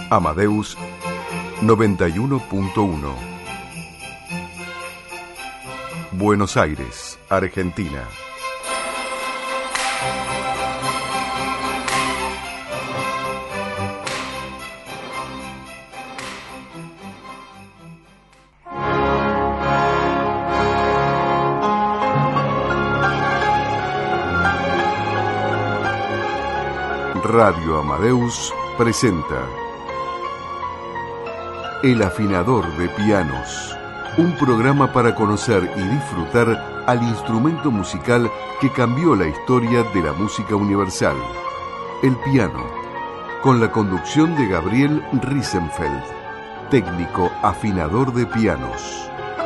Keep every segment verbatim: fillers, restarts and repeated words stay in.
Amadeus noventa y uno punto uno. Buenos Aires, Argentina. Radio Amadeus presenta El Afinador de Pianos, un programa para conocer y disfrutar al instrumento musical que cambió la historia de la música universal, el piano, con la conducción de Gabriel Riesenfeld, técnico afinador de pianos.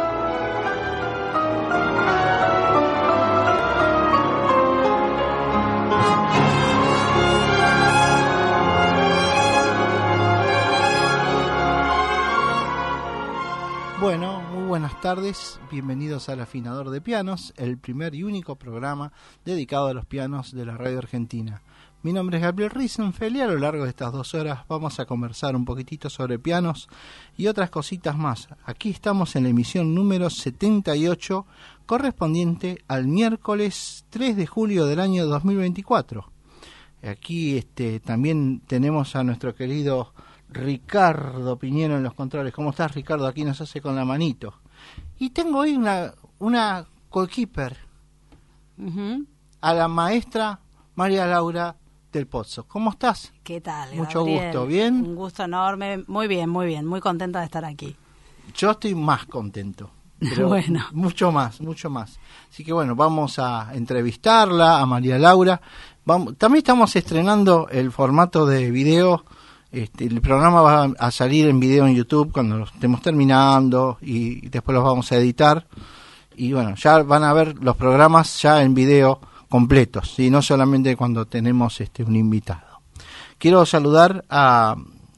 Buenas tardes, bienvenidos al Afinador de Pianos, el primer y único programa dedicado a los pianos de la radio argentina. Mi nombre es Gabriel Riesenfeld y a lo largo de estas dos horas vamos a conversar un poquitito sobre pianos y otras cositas más. Aquí estamos en la emisión número setenta y ocho, correspondiente al miércoles tres de julio del año dos mil veinticuatro. Aquí este, también tenemos a nuestro querido Ricardo Piñero en los controles. ¿Cómo estás, Ricardo? Aquí nos hace con la manito. Y tengo hoy una, una goalkeeper, uh-huh. a la maestra María Laura del Pozzo. ¿Cómo estás? ¿Qué tal, Mucho Gabriel? gusto, ¿bien? Un gusto enorme, muy bien, muy bien, muy contenta de estar aquí. Yo estoy más contento, pero bueno. mucho más, mucho más. Así que bueno, vamos a entrevistarla, a María Laura. Vamos, también estamos estrenando el formato de video. Este, el programa va a salir en video en YouTube cuando lo estemos terminando y después los vamos a editar. Y bueno, ya van a ver los programas ya en video completos, y no solamente cuando tenemos este un invitado. Quiero saludar a,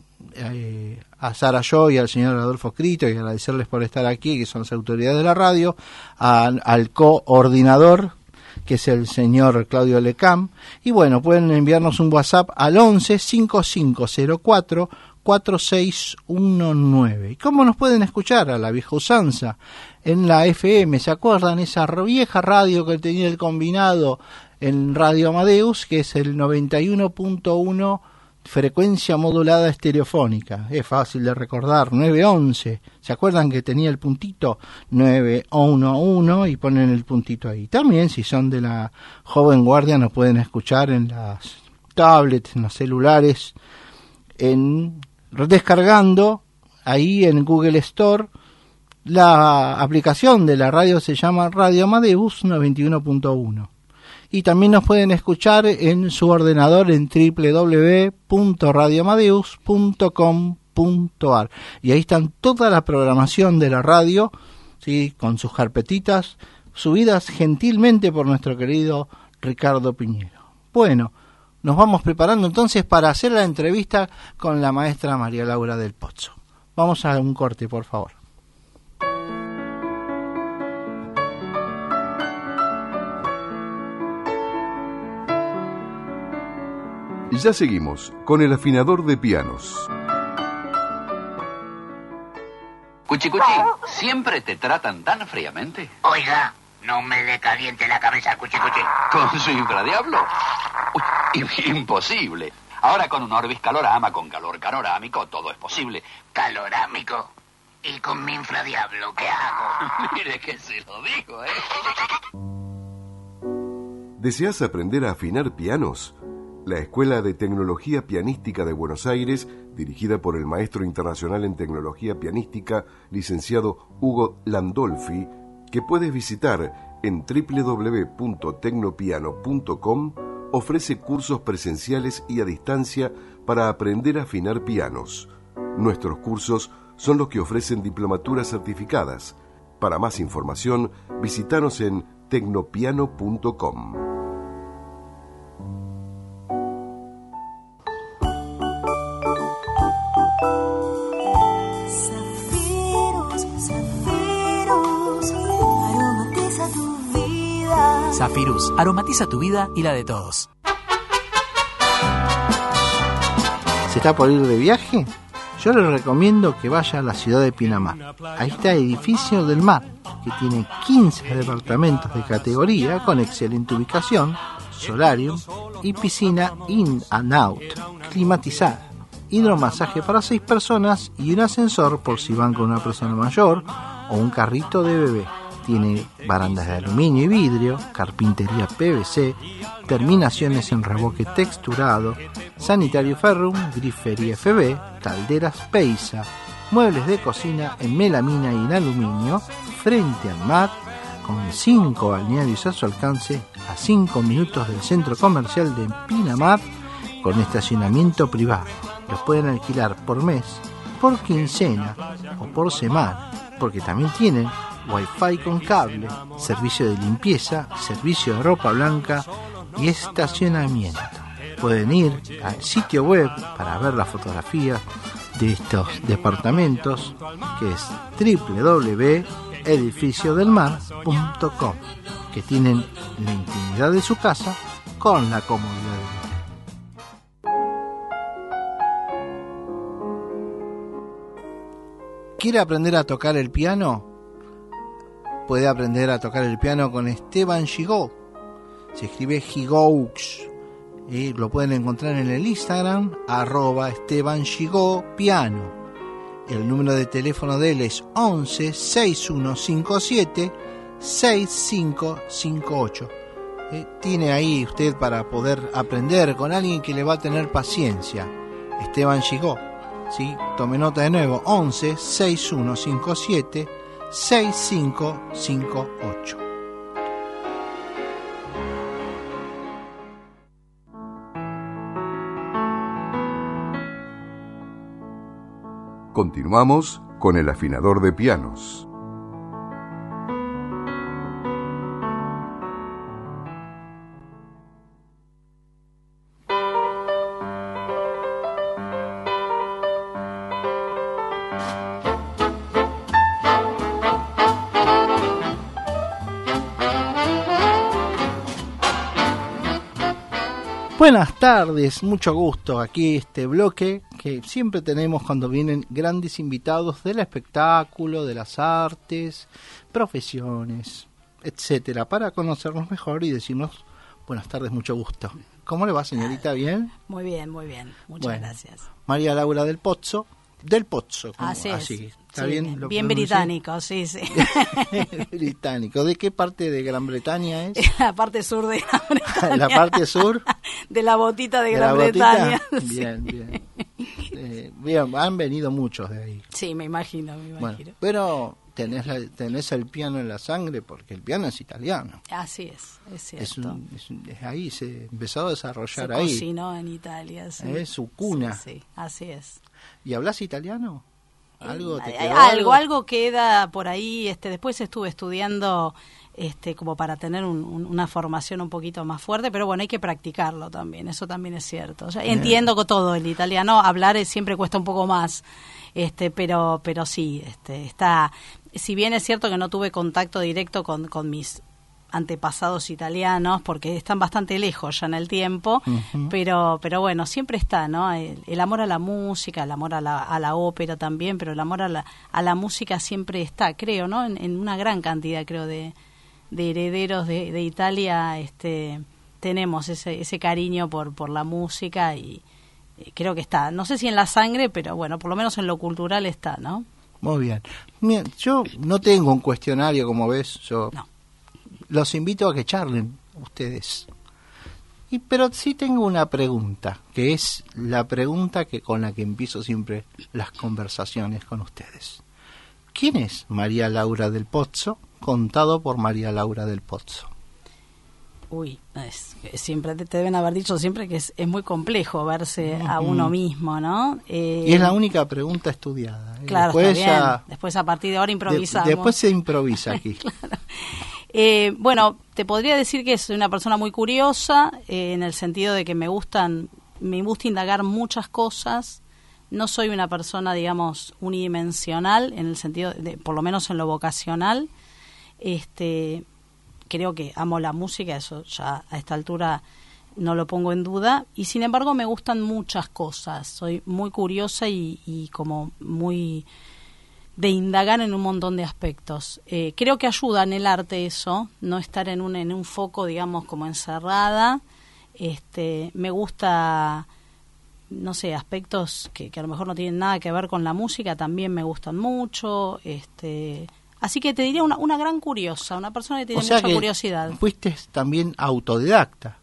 a, a Sara Yo y al señor Adolfo Crito y agradecerles por estar aquí, que son las autoridades de la radio, a, al coordinador, que es el señor Claudio Lecam. Y bueno, pueden enviarnos un WhatsApp al once cinco cinco cero cuatro cuatro seis uno nueve. ¿Y cómo nos pueden escuchar? A la vieja usanza, en la F M. ¿Se acuerdan? Esa vieja radio que tenía el combinado en Radio Amadeus, que es el noventa y uno punto uno, frecuencia modulada estereofónica. Es fácil de recordar, nueve once. ¿Se acuerdan que tenía el puntito? nueve uno uno y ponen el puntito ahí. También, si son de la joven guardia, nos pueden escuchar en las tablets, en los celulares, en descargando ahí en Google Store. La aplicación de la radio se llama Radio Amadeus noventa y uno punto uno. Y también nos pueden escuchar en su ordenador en doble u doble u doble u punto radio amadeus punto com punto a r. Y ahí están toda la programación de la radio, ¿sí? Con sus carpetitas, subidas gentilmente por nuestro querido Ricardo Piñero. Bueno, nos vamos preparando entonces para hacer la entrevista con la maestra María Laura del Pozzo. Vamos a un corte, por favor. Ya seguimos con el afinador de pianos. Cuchi Cuchi, ¿siempre te tratan tan fríamente? Oiga, no me le caliente la cabeza, Cuchi Cuchi. ¿Con su infradiablo? Uy, imposible. Ahora con un Orbis Calorama, con calor canorámico, todo es posible. ¿Calorámico? ¿Y con mi infradiablo qué hago? Mire que se lo digo, ¿eh? ¿Deseas aprender a afinar pianos? La Escuela de Tecnología Pianística de Buenos Aires, dirigida por el maestro internacional en tecnología pianística, licenciado Hugo Landolfi, que puedes visitar en doble u doble u doble u punto tecnopiano punto com, ofrece cursos presenciales y a distancia para aprender a afinar pianos. Nuestros cursos son los que ofrecen diplomaturas certificadas. Para más información, visítanos en tecnopiano punto com. Zafirus, aromatiza tu vida y la de todos. ¿Se está por ir de viaje? Yo les recomiendo que vaya a la ciudad de Pinamar. Ahí está Edificio del Mar, que tiene quince departamentos de categoría con excelente ubicación, solarium y piscina in and out, climatizada, hidromasaje para seis personas y un ascensor por si van con una persona mayor o un carrito de bebé. Tiene barandas de aluminio y vidrio, carpintería P V C, terminaciones en revoque texturado, sanitario Ferrum, grifería F B, calderas Peisa, muebles de cocina en melamina y en aluminio, frente al mar, con cinco balnearios a su alcance, a cinco minutos del centro comercial de Pinamar, con estacionamiento privado. Los pueden alquilar por mes, por quincena o por semana, porque también tienen Wi-Fi con cable, servicio de limpieza, servicio de ropa blanca y estacionamiento. Pueden ir al sitio web para ver las fotografías de estos departamentos, que es doble u doble u doble u punto edificio del mar punto com, que tienen la intimidad de su casa con la comodidad del hotel. ¿Quiere aprender a tocar el piano? Puede aprender a tocar el piano con Esteban Gigó. Se escribe Gigoux. Y lo pueden encontrar en el Instagram, arroba Esteban Gigó Piano. El número de teléfono de él es once, sesenta y uno cincuenta y siete, sesenta y cinco cincuenta y ocho. Eh, tiene ahí usted para poder aprender con alguien que le va a tener paciencia. Esteban Gigó. ¿Sí? Tome nota de nuevo, once, sesenta y uno cincuenta y siete, sesenta y cinco cincuenta y ocho. Continuamos con el afinador de pianos. Buenas tardes, mucho gusto. Aquí este bloque que siempre tenemos cuando vienen grandes invitados del espectáculo, de las artes, profesiones, etcétera, para conocernos mejor y decirnos buenas tardes, mucho gusto. ¿Cómo le va, señorita? ¿Bien? Muy bien, muy bien. Muchas bueno, gracias. María Laura del Pozzo, del Pozzo. Como, así es. Así, ¿está sí, bien? Bien, ¿Lo bien pronuncié? británico, sí, sí. Británico. ¿De qué parte de Gran Bretaña es? La parte sur de Gran Bretaña. ¿La parte sur? De la botita de, ¿De Gran la botita? Bretaña. Bien, sí. bien. Eh, bien, han venido muchos de ahí. Sí, me imagino, me imagino. Bueno, pero tenés, la, tenés el piano en la sangre porque el piano es italiano. Así es, es cierto. Es, un, es, un, es ahí, se empezó a desarrollar se ahí. Se cocinó en Italia, sí. Es su cuna. Sí, sí, así es. ¿Y hablas italiano? ¿Algo te Eh, quedó? algo, algo queda por ahí. Este, después estuve estudiando este, como para tener un, un, una formación un poquito más fuerte, pero bueno, hay que practicarlo también, eso también es cierto. O sea, entiendo que todo el italiano, hablar siempre cuesta un poco más, este, pero, pero sí, este, está. Si bien es cierto que no tuve contacto directo con, con mis antepasados italianos porque están bastante lejos ya en el tiempo, uh-huh. pero pero bueno, siempre está, ¿no? El, el amor a la música, el amor a la, a la ópera también, pero el amor a la, a la música siempre está, creo, ¿no? En, en una gran cantidad, creo, de, de herederos de, de Italia, este, tenemos ese, ese cariño por, por la música y eh, creo que está, no sé si en la sangre, pero bueno, por lo menos en lo cultural está, ¿no? Muy bien. Mira, yo no tengo un cuestionario, como ves, yo... No. Los invito a que charlen ustedes. Y, pero sí tengo una pregunta, que es la pregunta que con la que empiezo siempre las conversaciones con ustedes. ¿Quién es María Laura del Pozzo, contado por María Laura del Pozzo? Uy, es, siempre te, te deben haber dicho siempre que es, es muy complejo verse uh-huh. a uno mismo, ¿no? Eh, y es la única pregunta estudiada. ¿eh? Claro, después está bien. Ya, después a partir de ahora improvisamos. De, después se improvisa aquí. Claro. Eh, bueno, te podría decir que soy una persona muy curiosa, eh, en el sentido de que me gustan, me gusta indagar muchas cosas. No soy una persona, digamos, unidimensional, en el sentido de, por lo menos en lo vocacional. Este, creo que amo la música, eso ya a esta altura no lo pongo en duda, y sin embargo me gustan muchas cosas, soy muy curiosa y, y como muy de indagar en un montón de aspectos. Eh, creo que ayuda en el arte eso, no estar en un, en un foco, digamos, como encerrada. Este, me gusta, no sé, aspectos que, que a lo mejor no tienen nada que ver con la música, también me gustan mucho. Este, así que te diría una, una gran curiosa, una persona que tiene o sea mucha que curiosidad. Fuiste también autodidacta.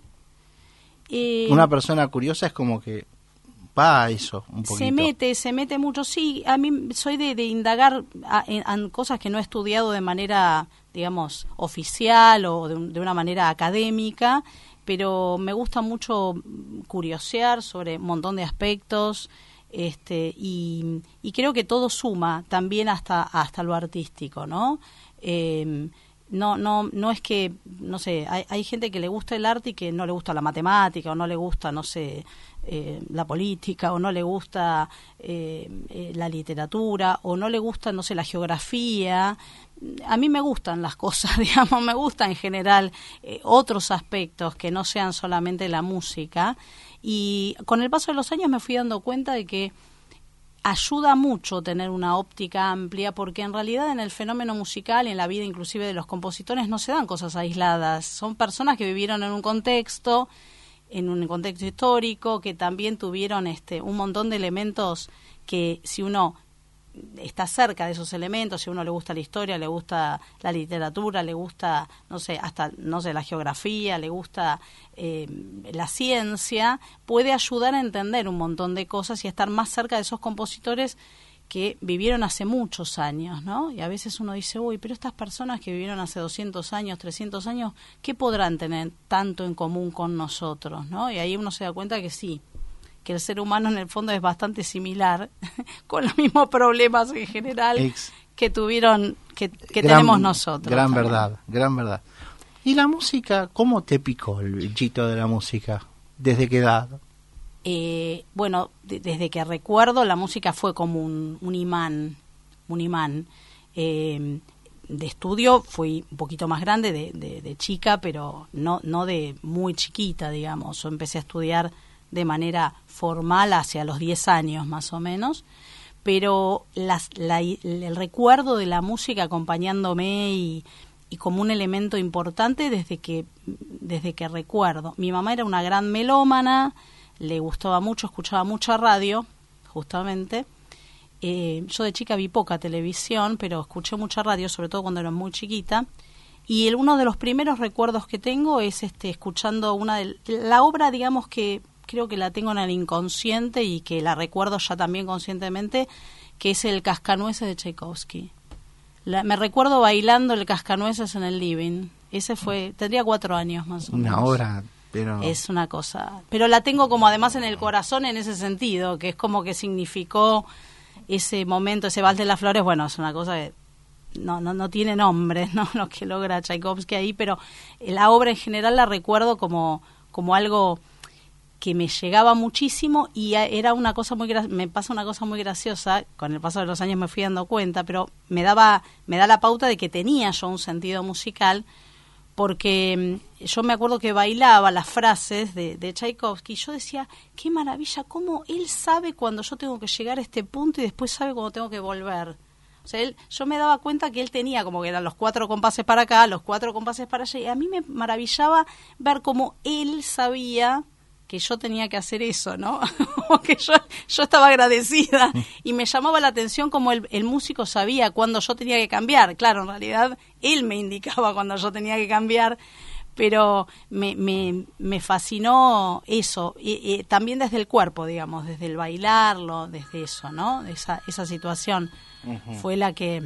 Eh, Una persona curiosa es como que va a eso un poquito. Se mete, se mete mucho, sí. A mí soy de, de indagar a, en, en cosas que no he estudiado de manera, digamos, oficial o de, un, de una manera académica, pero me gusta mucho curiosear sobre un montón de aspectos, este, y, y creo que todo suma también hasta hasta lo artístico, ¿no? Eh, No, no, no es que, no sé, hay, hay gente que le gusta el arte y que no le gusta la matemática, o no le gusta, no sé, eh, la política, o no le gusta eh, eh, la literatura, o no le gusta, no sé, la geografía. A mí me gustan las cosas, digamos, me gustan en general eh, otros aspectos que no sean solamente la música. Y con el paso de los años me fui dando cuenta de que ayuda mucho tener una óptica amplia, porque en realidad en el fenómeno musical y en la vida inclusive de los compositores no se dan cosas aisladas, son personas que vivieron en un contexto, en un contexto histórico, que también tuvieron este un montón de elementos que si uno está cerca de esos elementos, si a uno le gusta la historia, le gusta la literatura, le gusta, no sé, hasta, no sé, la geografía, le gusta eh, la ciencia, puede ayudar a entender un montón de cosas y a estar más cerca de esos compositores que vivieron hace muchos años, ¿no? Y a veces uno dice, uy, pero estas personas que vivieron hace doscientos años, trescientos años, ¿qué podrán tener tanto en común con nosotros, ¿no? Y ahí uno se da cuenta que sí, que el ser humano en el fondo es bastante similar, con los mismos problemas en general Ex. que tuvieron, que, que gran, tenemos nosotros. Gran también. verdad, gran verdad. ¿Y la música, cómo te picó el bichito de la música? ¿Desde qué edad? Eh, bueno, de, desde que recuerdo la música fue como un, un imán, un imán. Eh, de estudio fui un poquito más grande, de, de, de chica, pero no, no de muy chiquita, digamos. Yo empecé a estudiar de manera formal hacia los diez años más o menos, pero las, la, el recuerdo de la música acompañándome y, y como un elemento importante desde que, desde que recuerdo. Mi mamá era una gran melómana, le gustaba mucho, escuchaba mucha radio, justamente. Eh, yo de chica vi poca televisión, pero escuché mucha radio, sobre todo cuando era muy chiquita. Y el, uno de los primeros recuerdos que tengo es este escuchando una de la obra, digamos que creo que la tengo en el inconsciente y que la recuerdo ya también conscientemente, que es el Cascanueces de Tchaikovsky. La, me recuerdo bailando el Cascanueces en el living. Ese fue, tendría cuatro años más o menos. Una obra, pero... Es una cosa... Pero la tengo como además en el corazón en ese sentido, que es como que significó ese momento, ese vals de las flores. Bueno, es una cosa que no, no, no tiene nombre, ¿no? Lo que logra Tchaikovsky ahí, pero la obra en general la recuerdo como, como algo que me llegaba muchísimo y era una cosa muy gra- me pasa una cosa muy graciosa, con el paso de los años me fui dando cuenta, pero me daba me da la pauta de que tenía yo un sentido musical, porque yo me acuerdo que bailaba las frases de, de Tchaikovsky y yo decía, qué maravilla, cómo él sabe cuando yo tengo que llegar a este punto y después sabe cuando tengo que volver. O sea, él, yo me daba cuenta que él tenía como que eran los cuatro compases para acá, los cuatro compases para allá, y a mí me maravillaba ver cómo él sabía que yo tenía que hacer eso, ¿no? que yo, yo estaba agradecida y me llamaba la atención como el, el músico sabía cuándo yo tenía que cambiar. Claro, en realidad él me indicaba cuando yo tenía que cambiar, pero me, me, me fascinó eso, y, y también desde el cuerpo, digamos, desde el bailarlo, desde eso, ¿no? Esa, esa situación uh-huh. fue la que,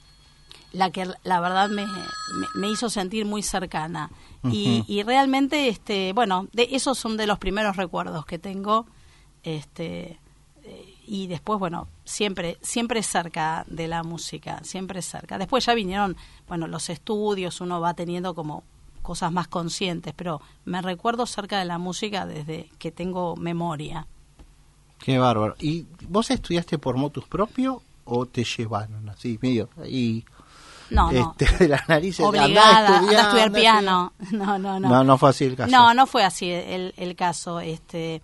la que la verdad me, me, me hizo sentir muy cercana. Y, y realmente, este, bueno, de, esos son de los primeros recuerdos que tengo, este, eh, y después, bueno, siempre, siempre cerca de la música, siempre cerca. Después ya vinieron, bueno, los estudios, uno va teniendo como cosas más conscientes, pero me recuerdo cerca de la música desde que tengo memoria. Qué bárbaro. ¿Y vos estudiaste por motus propio o te llevaron así, medio? Y No, no. Este, de la nariz. Obligada a estudiar piano. No, no, no. No, no fue así el caso. No, no fue así el, el caso. Este,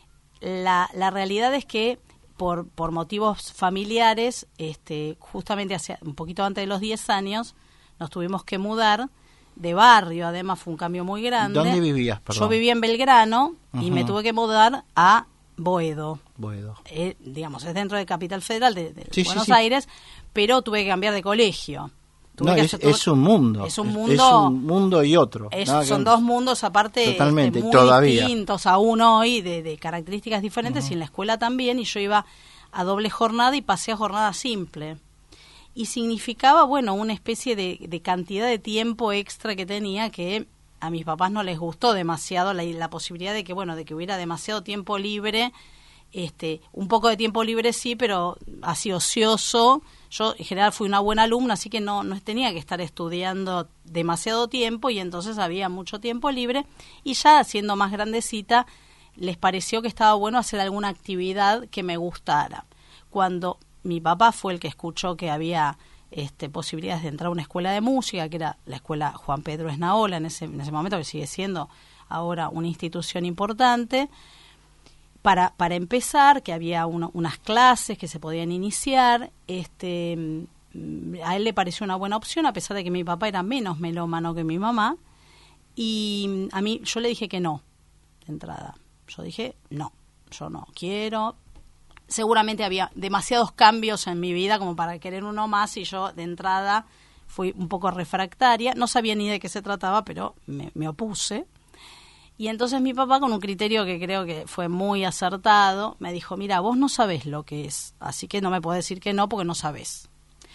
la, la realidad es que por, por motivos familiares, este, justamente hace un poquito antes de los diez años, nos tuvimos que mudar de barrio. Además fue un cambio muy grande. ¿Dónde vivías, perdón? Yo vivía en Belgrano y Uh-huh. me tuve que mudar a Boedo. Boedo. Eh, digamos, es dentro de Capital Federal de, de Sí, Buenos sí, sí. Aires, pero tuve que cambiar de colegio. Tuve No, que es, hacer todo- es un mundo. Es un Es- mundo. Es un mundo y otro. Es- Nada son que- dos mundos aparte Totalmente, este, muy todavía. distintos aún hoy, de, de características diferentes, y en la escuela también, y yo iba a doble jornada y pasé a jornada simple. Y significaba, bueno, una especie de, de cantidad de tiempo extra que tenía que a mis papás no les gustó demasiado, la, la posibilidad de que, bueno, de que hubiera demasiado tiempo libre. Este, un poco de tiempo libre sí, pero así ocioso. Yo en general fui una buena alumna, así que no, no tenía que estar estudiando demasiado tiempo, y entonces había mucho tiempo libre, y ya siendo más grandecita les pareció que estaba bueno hacer alguna actividad que me gustara. Cuando mi papá fue el que escuchó que había este, posibilidades de entrar a una escuela de música, que era la escuela Juan Pedro Esnaola en ese, en ese momento, que sigue siendo ahora una institución importante, Para, para empezar, que había uno, unas clases que se podían iniciar, este, mm, a él le pareció una buena opción, a pesar de que mi papá era menos melómano que mi mamá, y mm, a mí, yo le dije que no, de entrada. Yo dije, no, yo no quiero. Seguramente había demasiados cambios en mi vida como para querer uno más, y yo de entrada fui un poco refractaria, no sabía ni de qué se trataba, pero me, me opuse. Y entonces mi papá, con un criterio que creo que fue muy acertado, me dijo, mira, vos no sabés lo que es, así que no me podés decir que no porque no sabés.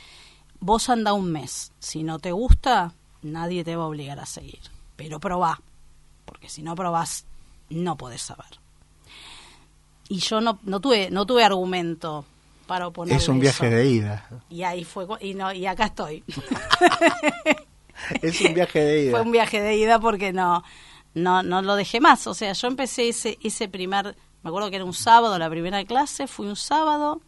Vos anda un mes, si no te gusta, nadie te va a obligar a seguir, pero probá, porque si no probás, no podés saber. Y yo no, no tuve no tuve argumento para oponerle Es un viaje eso. de ida. Y ahí fue, cu- y, no, y acá estoy. Es un viaje de ida. Fue un viaje de ida porque no... No, no lo dejé más. O sea, yo empecé ese ese primer, me acuerdo que era un sábado, la primera clase, fui un sábado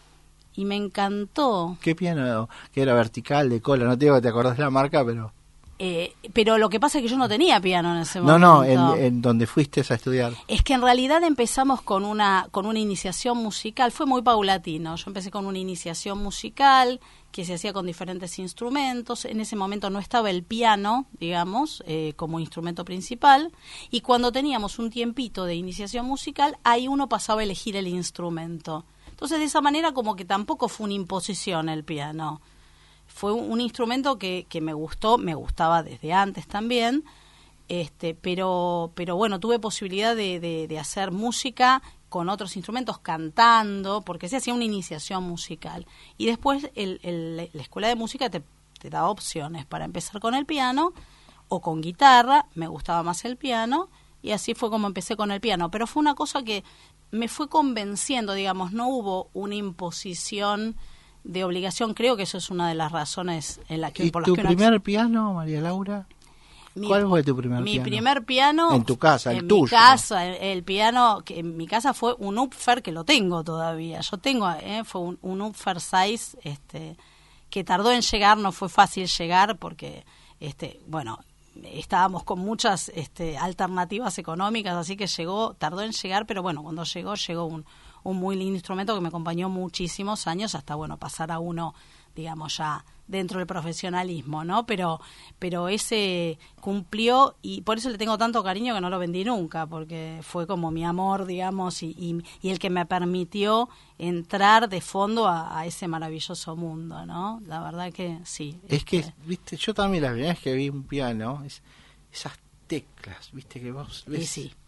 y me encantó. ¿Qué piano? Que era vertical, de cola. No te digo que te acordás la marca, pero... Eh, pero lo que pasa es que yo no tenía piano en ese No, momento. no, en, en donde fuiste a estudiar. Es que en realidad empezamos con una con una iniciación musical, fue muy paulatino. Yo empecé con una iniciación musical que se hacía con diferentes instrumentos. En ese momento no estaba el piano, digamos, eh, como instrumento principal. Y cuando teníamos un tiempito de iniciación musical, ahí uno pasaba a elegir el instrumento. Entonces, de esa manera, como que tampoco fue una imposición el piano. Fue un, un instrumento que, que me gustó, me gustaba desde antes también. Este, pero, pero bueno, tuve posibilidad de, de, de hacer música con otros instrumentos, cantando, porque se hacía una iniciación musical. Y después el, el, la escuela de música te, te daba opciones para empezar con el piano o con guitarra. Me gustaba más el piano, y así fue como empecé con el piano. Pero fue una cosa que me fue convenciendo, digamos, no hubo una imposición de obligación. Creo que eso es una de las razones en la que, ¿Y por las tu que uno primer piano, María Laura? Mi- ¿Cuál fue tu primer mi piano? primer piano En tu casa, el en tuyo. mi casa, el, el piano que en mi casa fue un Upfer, que lo tengo todavía. Yo tengo, eh, fue un, un Upfer size, este, que tardó en llegar, no fue fácil llegar porque, este, bueno, estábamos con muchas este, alternativas económicas, así que llegó, tardó en llegar, pero bueno, cuando llegó, llegó un, un muy lindo instrumento que me acompañó muchísimos años hasta, bueno, pasar a uno, digamos, ya dentro del profesionalismo, ¿no? Pero pero ese cumplió, y por eso le tengo tanto cariño que no lo vendí nunca, porque fue como mi amor, digamos, y, y, y el que me permitió entrar de fondo a, a ese maravilloso mundo, ¿no? La verdad que sí. Es que, este, viste, yo también la primera vez que vi un piano, es, esas teclas, viste, que vos y ves sí.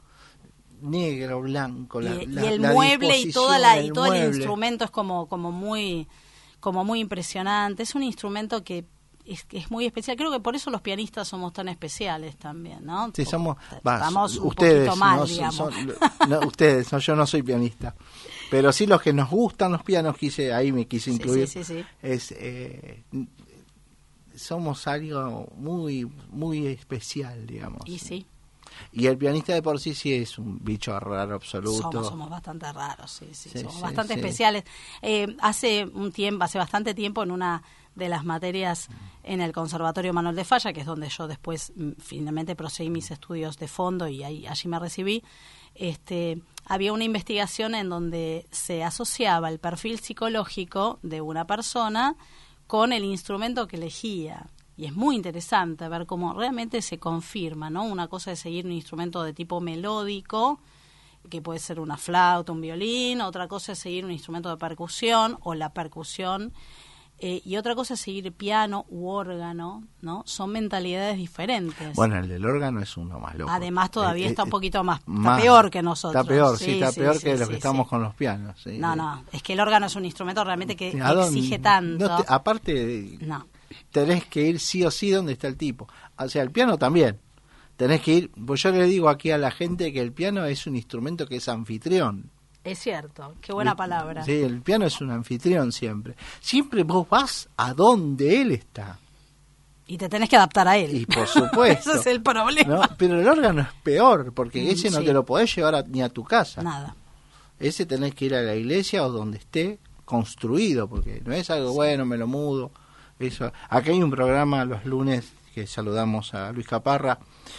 negro, blanco, la, y, la- y el la mueble y toda la y disposición todo del el mueble. instrumento es como como muy como muy impresionante. Es un instrumento que es, que es muy especial. Creo que por eso los pianistas somos tan especiales también, ¿no? Sí, somos, va, Estamos un ustedes, poquito mal, no, digamos. son- no, ustedes, no, yo no soy pianista, pero sí los que nos gustan los pianos, quise, ahí me quise Sí, incluir, sí, sí, sí. es eh, somos algo muy muy especial, digamos. Y sí. Y el pianista de por sí sí es un bicho raro absoluto. Somos, somos bastante raros, sí, sí, Sí, somos sí, bastante sí. especiales. Eh, hace un tiempo, hace bastante tiempo, en una de las materias en el Conservatorio Manuel de Falla, que es donde yo después mm, finalmente proseguí mis estudios de fondo y ahí allí me recibí, este, había una investigación en donde se asociaba el perfil psicológico de una persona con el instrumento que elegía. Y es muy interesante ver cómo realmente se confirma, ¿no? Una cosa es seguir un instrumento de tipo melódico, que puede ser una flauta, un violín, otra cosa es seguir un instrumento de percusión o la percusión, eh, y otra cosa es seguir piano u órgano, ¿no? Son mentalidades diferentes. Bueno, el del órgano es uno más loco. Además todavía Eh, está eh, un poquito más, está más- peor que nosotros. Está peor, sí, Sí, está sí, peor sí, que los sí, que estamos sí. con los pianos. Sí. No, no, es que el órgano es un instrumento realmente que ¿A dónde? exige tanto. No te- aparte, No. tenés que ir sí o sí donde está el tipo. O sea, el piano también. Tenés que ir, pues yo le digo aquí a la gente que el piano es un instrumento que es anfitrión. Es cierto, qué buena palabra. Sí, el piano es un anfitrión siempre. Siempre vos vas a donde él está. Y te tenés que adaptar a él. Y por supuesto. Ese es el problema. ¿no? Pero el órgano es peor, porque Mm, ese no sí. te lo podés llevar a- ni a tu casa. Nada. Ese tenés que ir a la iglesia o donde esté construido, porque no es algo bueno, me lo mudo. Eso. Acá hay un programa los lunes que saludamos a Luis Caparra,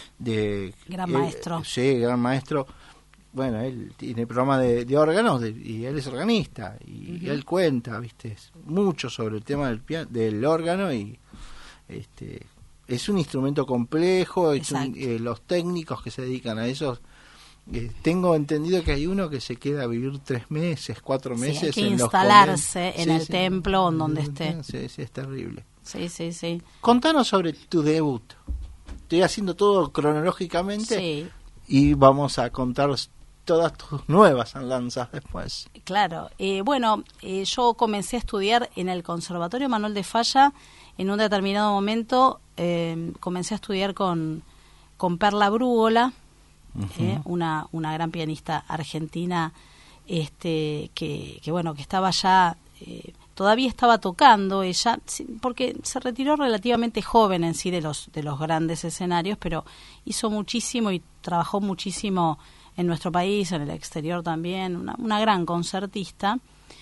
de Gran él- maestro. Sí, gran maestro. Bueno, él tiene programa de, de órganos de- y él es organista y Ujú. él cuenta, viste, mucho sobre el tema del pia- del órgano y este es un instrumento complejo, es un- Exacto. eh, los técnicos que se dedican a eso. Eh, tengo entendido que hay uno que se queda a vivir tres meses, cuatro Sí, meses hay que en los instalarse conventos. en Sí, el sí. templo o en donde esté. Sí, sí, es terrible. Sí, sí, sí. Contanos sobre tu debut. Estoy haciendo todo cronológicamente Sí, y vamos a contar todas tus nuevas andanzas después. claro. Eh, bueno, eh, yo comencé a estudiar en el Conservatorio Manuel de Falla. En un determinado momento eh, comencé a estudiar con, con Perla Brúgola, eh, una, una gran pianista argentina, este que, que bueno, que estaba ya, eh, todavía estaba tocando ella, sí, porque se retiró relativamente joven en sí de los, de los grandes escenarios, pero hizo muchísimo y trabajó muchísimo en nuestro país, en el exterior también, una, una gran concertista.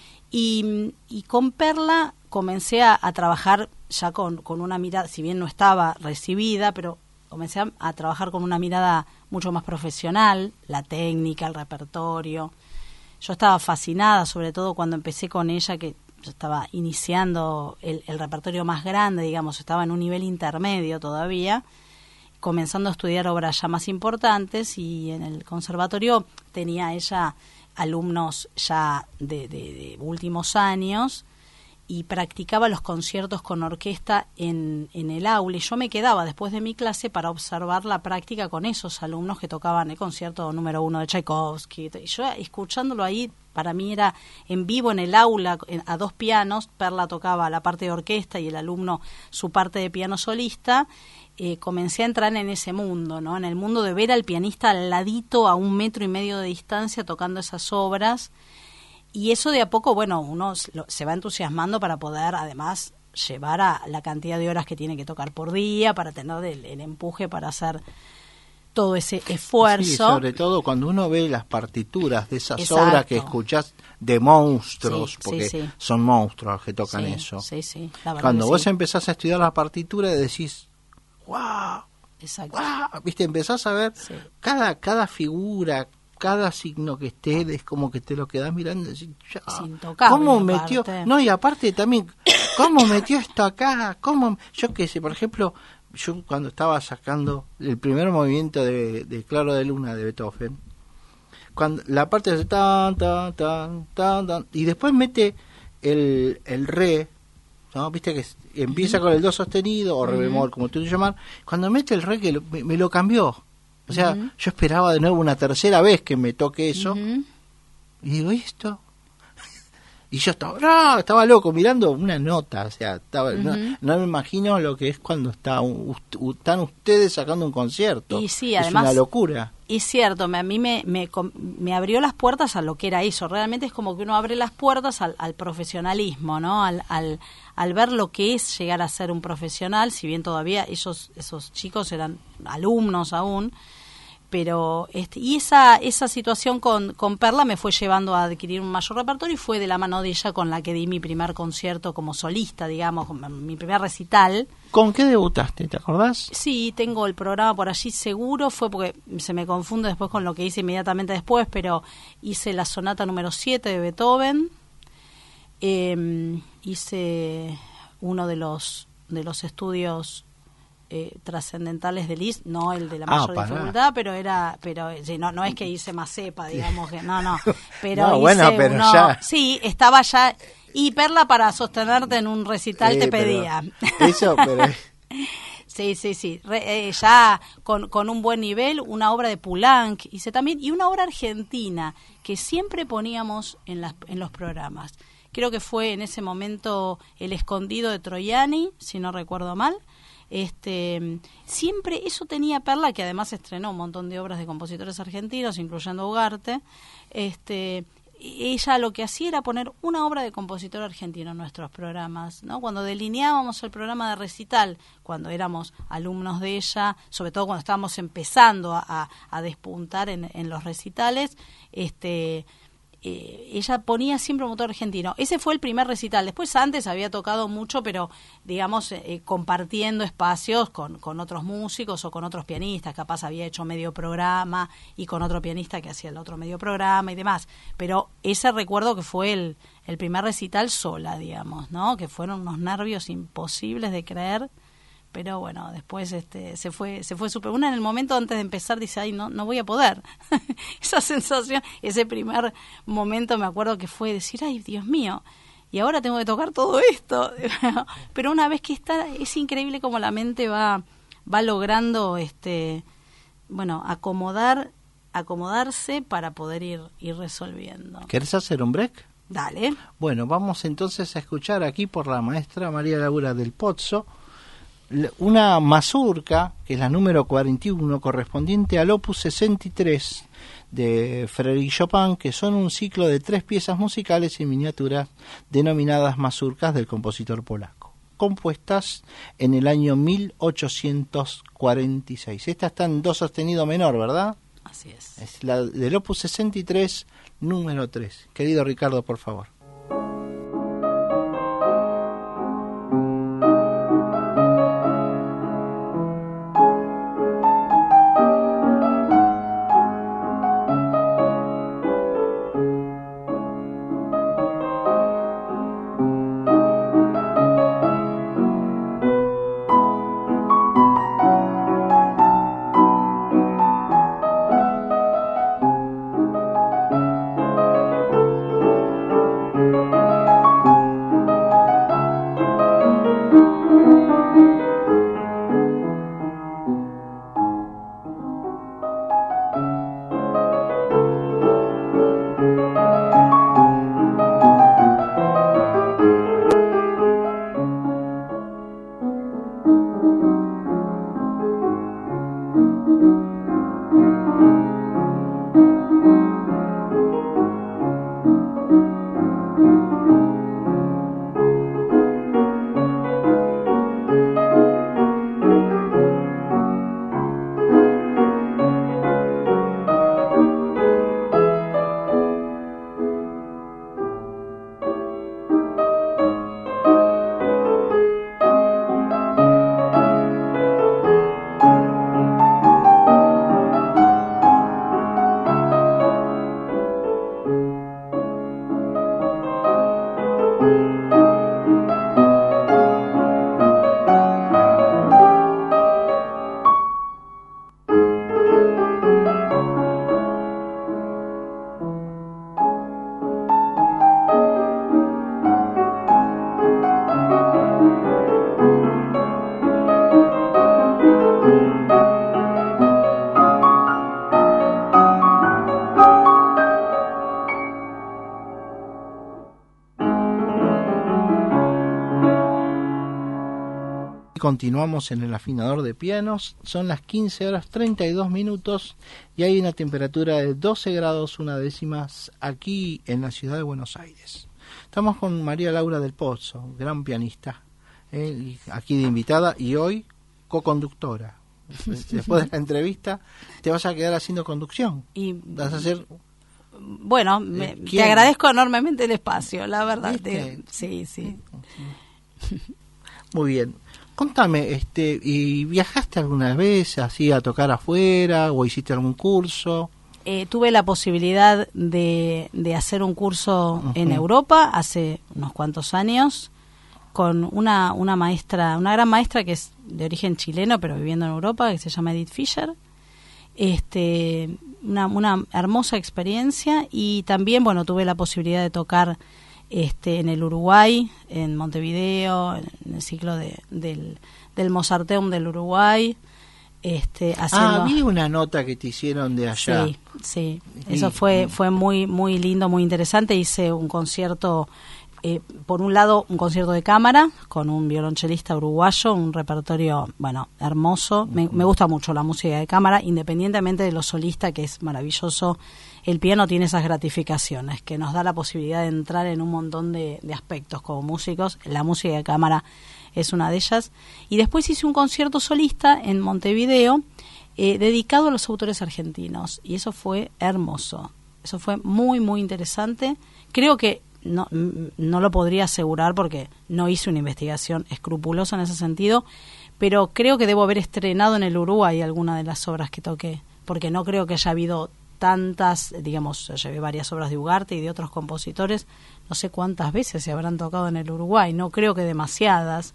Y, y con Perla comencé a, a trabajar ya con, con una mirada, si bien no estaba recibida, pero comencé a, a trabajar con una mirada mucho más profesional, la técnica, el repertorio. Yo estaba fascinada, sobre todo cuando empecé con ella, que yo estaba iniciando el, el repertorio más grande, digamos, estaba en un nivel intermedio todavía, comenzando a estudiar obras ya más importantes, y en el conservatorio tenía ella alumnos ya de, de, de últimos años, y practicaba los conciertos con orquesta en, en el aula, y yo me quedaba después de mi clase para observar la práctica con esos alumnos que tocaban el concierto número uno de Tchaikovsky. Y yo escuchándolo ahí, para mí era en vivo en el aula, en, a dos pianos. Perla tocaba la parte de orquesta y el alumno su parte de piano solista. Eh, comencé a entrar en ese mundo, ¿no? En el mundo de ver al pianista al ladito, a un metro y medio de distancia, tocando esas obras. Y eso de a poco, bueno, uno se va entusiasmando para poder, además, llevar a la cantidad de horas que tiene que tocar por día, para tener el, el empuje para hacer todo ese esfuerzo. Sí, sobre todo cuando uno ve las partituras de esas Exacto. obras que escuchás de monstruos, Sí, sí, porque sí. son monstruos los que tocan Sí, eso. sí, sí, la verdad Cuando que vos sí. empezás a estudiar la partitura decís, ¡wow! Exacto. ¡Wow! ¿Viste? Empezás a ver Sí. cada, cada figura, cada signo que esté, es como que te lo quedás mirando y decís, ya, Es intocable, ¿cómo aparte. metió? No, y aparte también, ¿cómo metió esto acá? ¿Cómo? Yo qué sé, por ejemplo, yo cuando estaba sacando el primer movimiento de, de Claro de Luna de Beethoven, cuando la parte de tan, tan, tan, tan, tan, y después mete el, el re, ¿no? Viste que empieza con el do sostenido o re bemol, como tú lo llamas, cuando mete el re que lo- me, me lo cambió. O sea, Ujú. yo esperaba de nuevo una tercera vez que me toque eso, Ujú. y digo, ¿y esto? Y yo estaba, no, estaba loco mirando una nota, o sea, estaba, no, Ujú. no me imagino lo que es cuando está un- u- están ustedes sacando un concierto. Y sí, es además- una locura. Y es cierto, me, a mí me, me, com- me abrió las puertas a lo que era eso. Realmente es como que uno abre las puertas al, al profesionalismo, ¿no? Al, al, al ver lo que es llegar a ser un profesional, si bien todavía esos, esos chicos eran alumnos aún, pero este, y esa esa situación con, con Perla me fue llevando a adquirir un mayor repertorio y fue de la mano de ella con la que di mi primer concierto como solista, digamos, mi primer recital. ¿Con qué debutaste? ¿Te acordás? Sí, tengo el programa por allí seguro, fue porque se me confunde después con lo que hice inmediatamente después, pero hice la sonata número siete de Beethoven, eh, hice uno de los de los estudios Eh, trascendentales de Liszt, no el de la mayor ah, dificultad, pero era, pero sí, no, no es que hice Mazepa, digamos que no, no, pero no, hice bueno, pero uno, ya. sí, estaba ya, y Perla para sostenerte en un recital sí, te pedía. Eso, pero sí, sí, sí, Re, eh, ya con, con un buen nivel, una obra de Poulenc hice también, y una obra argentina que siempre poníamos en las en los programas. Creo que fue en ese momento El Escondido de Troiani, si no recuerdo mal. Este, siempre eso tenía Perla, que además estrenó un montón de obras de compositores argentinos, incluyendo Ugarte. Este, ella lo que hacía era poner una obra de compositor argentino en nuestros programas, ¿no? Cuando delineábamos el programa de recital, cuando éramos alumnos de ella, sobre todo cuando estábamos empezando a, a despuntar en, en los recitales, este Eh, ella ponía siempre un motor argentino. Ese fue el primer recital. Después antes había tocado mucho, pero digamos eh, compartiendo espacios con, con otros músicos o con otros pianistas. Capaz había hecho medio programa y con otro pianista que hacía el otro medio programa y demás. Pero ese recuerdo que fue el, el primer recital sola, digamos, ¿no? Que fueron unos nervios imposibles de creer. Pero bueno, después este se fue se fue súper. Una en el momento antes de empezar dice, ay, no no voy a poder. Esa sensación, ese primer momento me acuerdo que fue decir, ay, Dios mío, y ahora tengo que tocar todo esto. Pero una vez que está, es increíble cómo la mente va va logrando este bueno, acomodar acomodarse para poder ir ir resolviendo. ¿Querés hacer un break? Dale. Bueno, vamos entonces a escuchar aquí por la maestra María Laura del Pozzo una mazurca, que es la número cuarenta y uno, correspondiente al opus sesenta y tres de Frédéric Chopin, que son un ciclo de tres piezas musicales y miniaturas denominadas mazurcas del compositor polaco, compuestas en el año mil ochocientos cuarenta y seis. Esta está en do sostenido menor, ¿verdad? Así es. Es la del opus sesenta y tres, número tres. Querido Ricardo, por favor. Continuamos en el afinador de pianos, son las quince horas treinta y dos minutos y hay una temperatura de doce grados una décimas aquí en la ciudad de Buenos Aires. Estamos con María Laura del Pozzo, gran pianista, eh, aquí de invitada y hoy co-conductora. después de la entrevista, te vas a quedar haciendo conducción. Y vas a hacer... Bueno, me, te agradezco enormemente el espacio, la verdad. Te, sí, sí. Muy bien. Contame, este, ¿y viajaste alguna vez así a tocar afuera o hiciste algún curso? Eh, tuve la posibilidad de, de hacer un curso uh-huh. en Europa hace unos cuantos años con una, una maestra, una gran maestra que es de origen chileno pero viviendo en Europa, que se llama Edith Fischer. Este, una, una hermosa experiencia, y también, bueno, tuve la posibilidad de tocar este, en el Uruguay, en Montevideo, en el ciclo de, del, del Mozarteum del Uruguay. Este, haciendo... Ah, vi una nota que te hicieron de allá. Sí, sí. Eso fue, fue muy, muy lindo, muy interesante. Hice un concierto, eh, por un lado, un concierto de cámara con un violonchelista uruguayo, un repertorio, bueno, hermoso. Me, me gusta mucho la música de cámara, independientemente de lo solista, que es maravilloso. El piano tiene esas gratificaciones, que nos da la posibilidad de entrar en un montón de, de aspectos como músicos. La música de cámara es una de ellas. Y después hice un concierto solista en Montevideo eh, dedicado a los autores argentinos, y eso fue hermoso. Eso fue muy, muy interesante. Creo que no, no lo podría asegurar porque no hice una investigación escrupulosa en ese sentido, pero creo que debo haber estrenado en el Uruguay alguna de las obras que toqué, porque no creo que haya habido tantas, digamos, llevé varias obras de Ugarte y de otros compositores, no sé cuántas veces se habrán tocado en el Uruguay, no creo que demasiadas.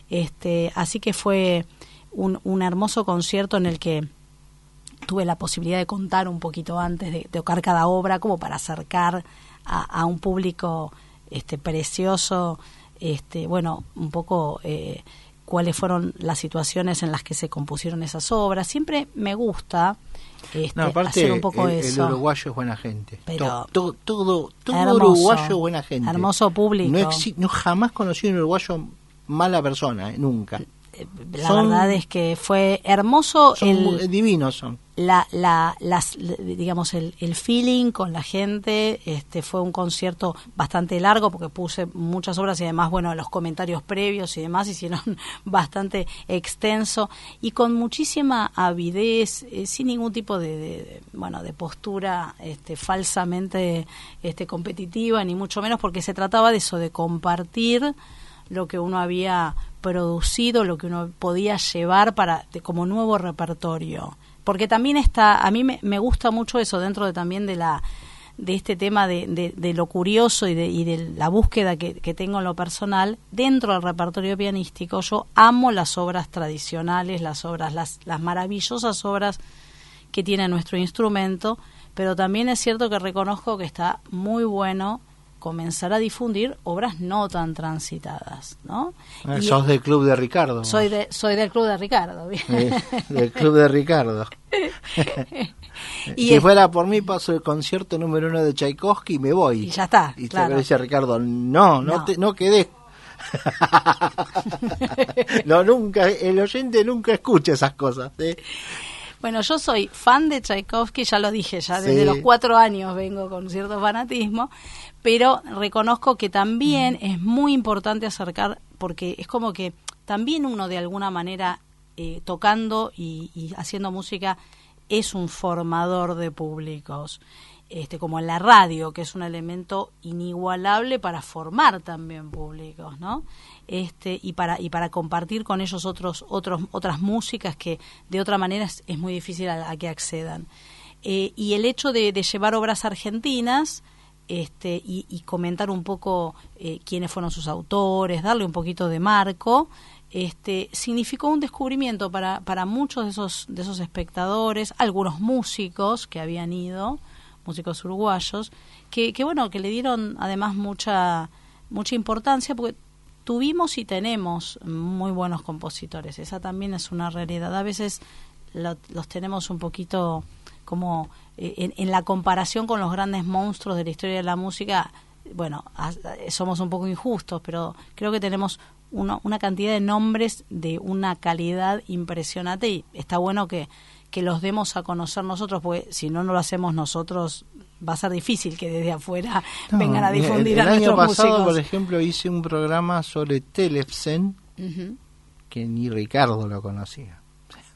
Este, así que fue un, un hermoso concierto en el que tuve la posibilidad de contar un poquito antes de, de tocar cada obra, como para acercar a, a un público este precioso, este bueno, un poco eh, cuáles fueron las situaciones en las que se compusieron esas obras. Siempre me gusta Este, no, aparte, hacer un poco el, eso. El uruguayo es buena gente. Pero todo, todo, todo hermoso, uruguayo es buena gente. Hermoso público. No, exi- no jamás conocí un uruguayo mala persona, eh, nunca. La son, verdad es que fue hermoso. Son el, divinos son. La, la, las, digamos, el, el feeling con la gente. Este fue un concierto bastante largo porque puse muchas obras y además, bueno, los comentarios previos y demás hicieron bastante extenso y con muchísima avidez, eh, sin ningún tipo de, de, de, bueno, de postura este, falsamente este, competitiva, ni mucho menos, porque se trataba de eso, de compartir lo que uno había producido, lo que uno podía llevar para de, como nuevo repertorio. Porque también está, a mí me, me gusta mucho eso dentro de también de la de este tema de, de, de lo curioso y de, y de la búsqueda que, que tengo en lo personal dentro del repertorio pianístico. Yo amo las obras tradicionales, las obras, las, las maravillosas obras que tiene nuestro instrumento, pero también es cierto que reconozco que está muy bueno comenzar a difundir obras no tan transitadas, ¿no? Ah, sos y, del club de Ricardo. Soy de soy del club de Ricardo. Eh, del club de Ricardo. Y si es, fuera por mí paso el concierto número uno de Tchaikovsky y me voy. Y ya está. Y claro. te dice Ricardo, no, no, no, te, no quedés. No, nunca, el oyente nunca escucha esas cosas. ¿eh? Bueno, yo soy fan de Tchaikovsky, ya lo dije, ya desde sí. los cuatro años vengo con cierto fanatismo, pero reconozco que también mm. es muy importante acercar, porque es como que también uno de alguna manera eh, tocando y, y haciendo música es un formador de públicos, este, como en la radio, que es un elemento inigualable para formar también públicos, ¿no? Este, y para y para compartir con ellos otros otros otras músicas que de otra manera es, es muy difícil a, a que accedan. Eh, y el hecho de, de llevar obras argentinas este, y, y comentar un poco eh, quiénes fueron sus autores, darle un poquito de marco, este, significó un descubrimiento para, para muchos de esos, de esos espectadores, algunos músicos que habían ido, músicos uruguayos, que, que bueno, que le dieron además mucha, mucha importancia, porque tuvimos y tenemos muy buenos compositores, esa también es una realidad. A veces lo, los tenemos un poquito como eh, en, en la comparación con los grandes monstruos de la historia de la música, bueno, a, a, somos un poco injustos, pero creo que tenemos uno, una cantidad de nombres de una calidad impresionante y está bueno que, que los demos a conocer nosotros, porque si no, no lo hacemos nosotros, va a ser difícil que desde afuera no, vengan a difundir el, el a nuestros músicos. El año pasado, por ejemplo, hice un programa sobre Telefsen, uh-huh. que ni Ricardo lo conocía.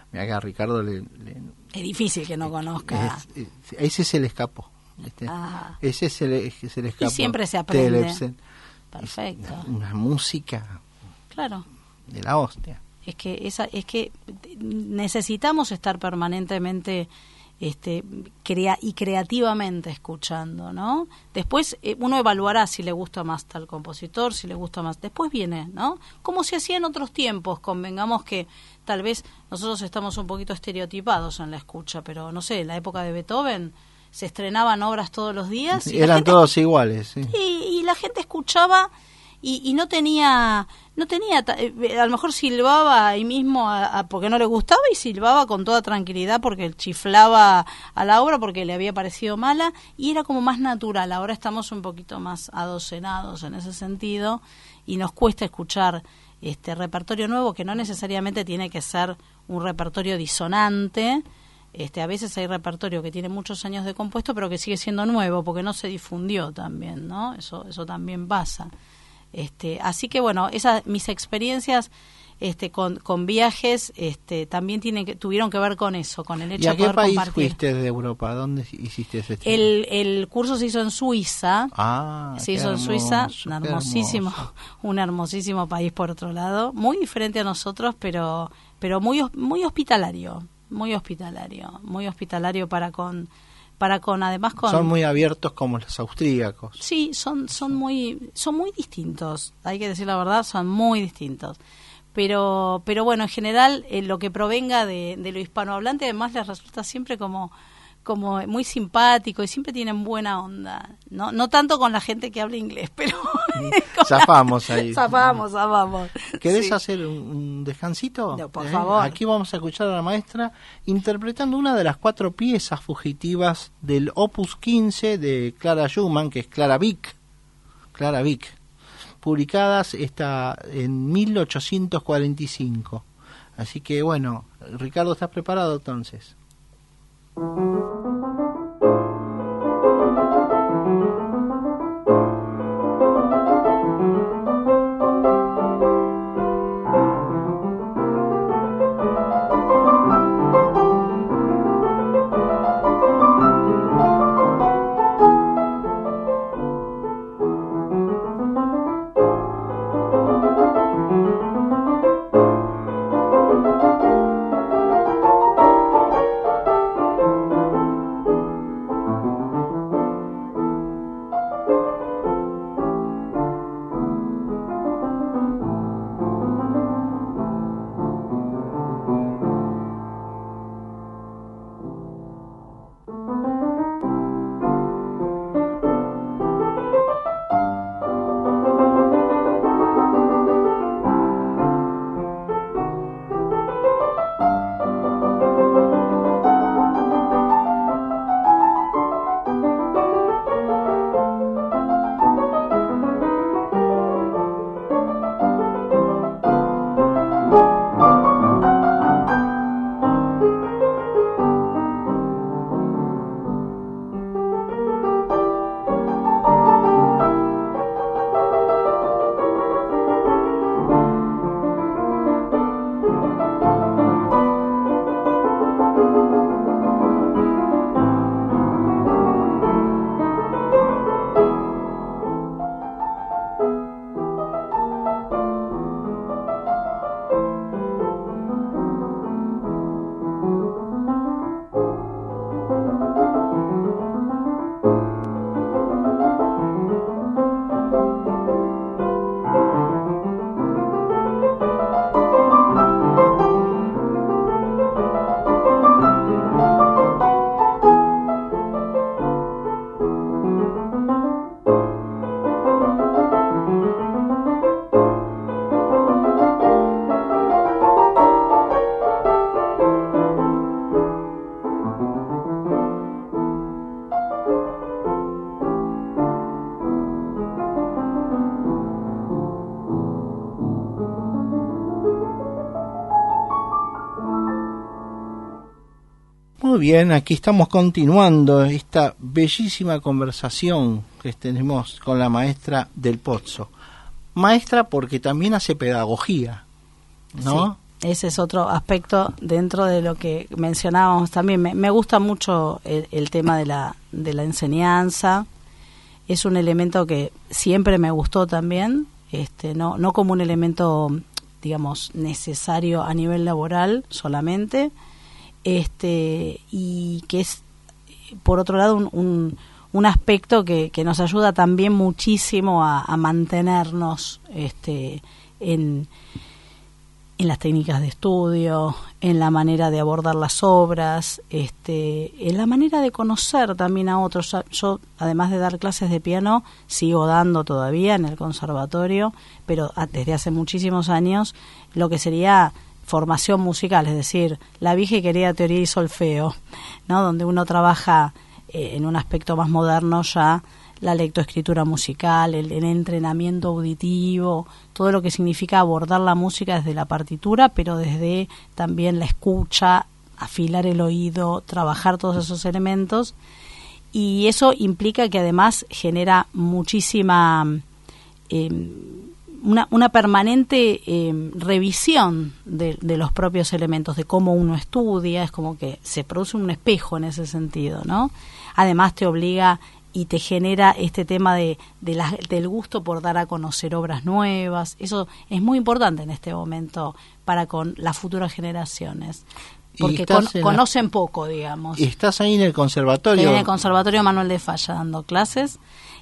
Mira que a Ricardo le, le es difícil que no conozca. Es, es, ese se le escapó. ¿Viste? Ah. Ese se le, se le escapó. Y siempre se aprende. Telepsen. Perfecto. Una música. Claro. De la hostia. Es que esa, es que necesitamos estar permanentemente este crea y creativamente escuchando, ¿no? Después eh, uno evaluará si le gusta más tal compositor, si le gusta más. Después viene, ¿no? Como se hacía en otros tiempos, convengamos que tal vez nosotros estamos un poquito estereotipados en la escucha, pero no sé, en la época de Beethoven se estrenaban obras todos los días. Y eran gente, todos iguales, sí. Y, y la gente escuchaba y, y no tenía, no tenía, a lo mejor silbaba ahí mismo a, a, porque no le gustaba y silbaba con toda tranquilidad porque chiflaba a la obra porque le había parecido mala y era como más natural. Ahora estamos un poquito más adocenados en ese sentido y nos cuesta escuchar este repertorio nuevo que no necesariamente tiene que ser un repertorio disonante. Este, a veces hay repertorio que tiene muchos años de compuesto pero que sigue siendo nuevo porque no se difundió también, ¿no? Eso, eso también pasa. Este, así que bueno, esas mis experiencias este, con, con viajes este, también tienen que, tuvieron que ver con eso, con el hecho ¿Y a de poder qué país compartir. fuiste de Europa? ¿Dónde hiciste ese estudio? El, el curso se hizo en Suiza. Ah, se hizo hermoso, en Suiza, un hermosísimo, hermoso. un hermosísimo país por otro lado, muy diferente a nosotros, pero, pero muy, muy hospitalario, muy hospitalario, muy hospitalario para con para con además con son muy abiertos como los austríacos. Sí, son son muy son muy distintos, hay que decir la verdad, son muy distintos. Pero pero bueno, en general eh, lo que provenga de, de lo hispanohablante además les resulta siempre como como muy simpático y siempre tienen buena onda. No no tanto con la gente que habla inglés, pero zafamos ahí. Zafamos, zafamos. ¿Querés Sí. hacer un, un descansito? No, por ¿Eh? favor. Aquí vamos a escuchar a la maestra interpretando una de las cuatro piezas fugitivas del Opus quince de Clara Schumann, que es Clara Wieck. Clara Wieck. Publicadas esta en mil ochocientos cuarenta y cinco. Así que bueno, Ricardo, ¿estás preparado entonces? Muy bien, aquí estamos continuando esta bellísima conversación que tenemos con la maestra del Pozzo. Maestra porque también hace pedagogía, ¿no? ese es otro aspecto dentro de lo que mencionábamos también. Me, me gusta mucho el, el tema de la, de la enseñanza. Es un elemento que siempre me gustó también, este, no, no como un elemento, digamos, necesario a nivel laboral solamente, este, y que es, por otro lado, un, un, un aspecto que, que nos ayuda también muchísimo a, a mantenernos este, en... en las técnicas de estudio, en la manera de abordar las obras, este, en la manera de conocer también a otros. Yo, además de dar clases de piano, sigo dando todavía en el conservatorio, pero desde hace muchísimos años, lo que sería formación musical, es decir, la vieja y querida teoría y solfeo, ¿no? Donde uno trabaja eh, en un aspecto más moderno ya, la lectoescritura musical, el, el entrenamiento auditivo, todo lo que significa abordar la música desde la partitura, pero desde también la escucha, afilar el oído, trabajar todos esos elementos. Y eso implica que además genera muchísima, eh, una, una permanente eh, revisión de, de los propios elementos, de cómo uno estudia. Es como que se produce un espejo en ese sentido, ¿no? Además te obliga y te genera este tema de, de la, del gusto por dar a conocer obras nuevas. Eso es muy importante en este momento para con las futuras generaciones, porque con, conocen la, poco, digamos. ¿Y estás ahí en el conservatorio? Estoy en el Conservatorio Manuel de Falla dando clases,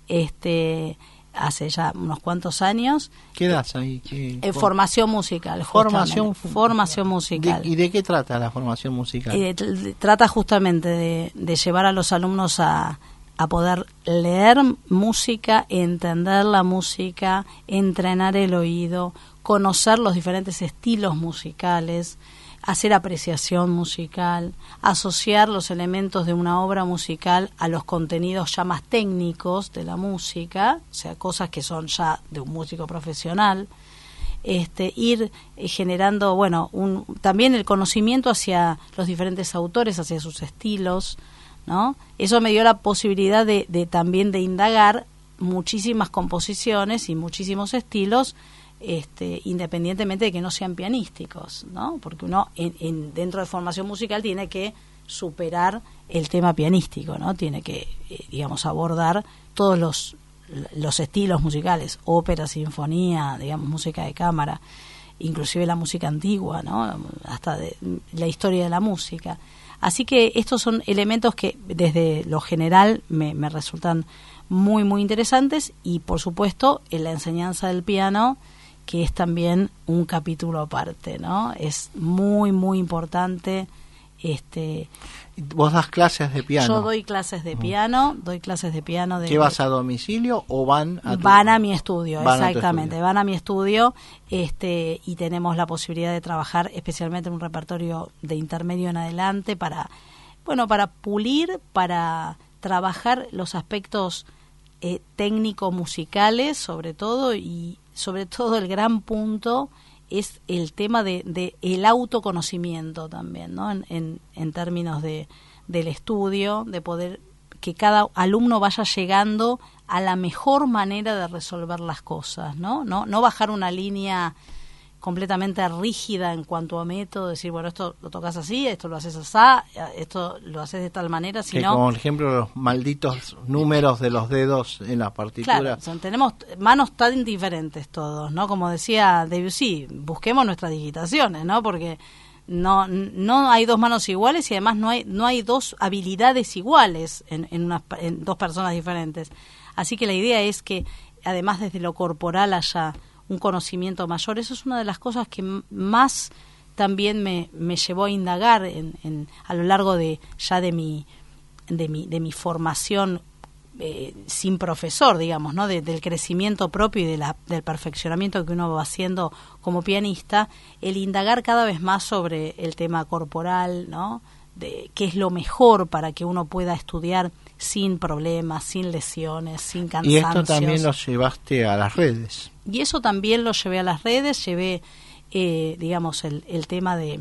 este hace ya unos cuantos años. ¿Qué das ahí? ¿Qué, eh, formación musical. Formación, formación musical. ¿De, ¿Y de qué trata la formación musical? Eh, trata justamente de, de llevar a los alumnos a a poder leer música, entender la música, entrenar el oído, conocer los diferentes estilos musicales, hacer apreciación musical, asociar los elementos de una obra musical a los contenidos ya más técnicos de la música, o sea, cosas que son ya de un músico profesional, este, ir generando, bueno, un, también el conocimiento hacia los diferentes autores, hacia sus estilos, ¿no? Eso me dio la posibilidad de, de también de indagar muchísimas composiciones y muchísimos estilos, este, independientemente de que no sean pianísticos, ¿no? Porque uno en, en, dentro de formación musical tiene que superar el tema pianístico, ¿no? Tiene que, eh, digamos, abordar todos los, los estilos musicales, ópera, sinfonía, digamos, música de cámara, inclusive la música antigua, ¿no? Hasta de, la historia de la música. Así que estos son elementos que desde lo general me, me resultan muy, muy interesantes, y por supuesto en la enseñanza del piano, que es también un capítulo aparte, ¿no? Es muy, muy importante. Este, ¿Vos das clases de piano? Yo doy clases de piano, doy clases de piano. De, ¿Qué vas a domicilio o van a tu, Van a mi estudio, van exactamente, a estudio. van a mi estudio, este, y tenemos la posibilidad de trabajar especialmente en un repertorio de intermedio en adelante para, bueno, para pulir, para trabajar los aspectos eh, técnico-musicales sobre todo, y sobre todo el gran punto es el tema de, de el autoconocimiento también, ¿no? En, en, en términos de del estudio, de poder que cada alumno vaya llegando a la mejor manera de resolver las cosas, ¿no? No, no bajar una línea completamente rígida en cuanto a método, decir, bueno, esto lo tocas así, esto lo haces así, esto lo haces de tal manera, sino... Que como ejemplo los malditos números de los dedos en la partitura. Claro, o sea, tenemos manos tan diferentes todos, ¿no? Como decía Debussy, busquemos nuestras digitaciones, ¿no? Porque no no hay dos manos iguales, y además no hay no hay dos habilidades iguales en, en, unas, en dos personas diferentes. Así que la idea es que, además desde lo corporal haya un conocimiento mayor. Eso es una de las cosas que m- más también me, me llevó a indagar en, en, a lo largo de ya de mi de mi de mi formación eh, sin profesor, digamos, ¿no? De, del crecimiento propio y de la, del perfeccionamiento que uno va haciendo como pianista, el indagar cada vez más sobre el tema corporal, ¿no? De qué es lo mejor para que uno pueda estudiar sin problemas, sin lesiones, sin cansancios. Y esto también lo llevaste a las redes. Y eso también lo llevé a las redes, llevé, eh, digamos, el, el tema de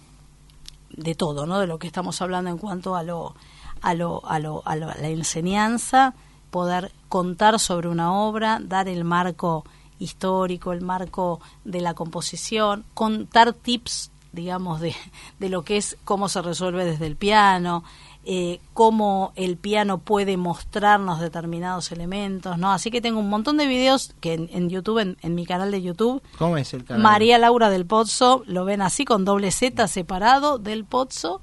de todo, ¿no? De lo que estamos hablando en cuanto a lo a lo a lo a, lo, a la enseñanza, poder contar sobre una obra, dar el marco histórico, el marco de la composición, contar tips, digamos, de, de lo que es cómo se resuelve desde el piano, eh, cómo el piano puede mostrarnos determinados elementos, ¿no? Así que tengo un montón de videos que en, en YouTube, en, en mi canal de YouTube. ¿Cómo es el canal? María Laura del Pozzo, lo ven así con doble Z separado, del Pozzo.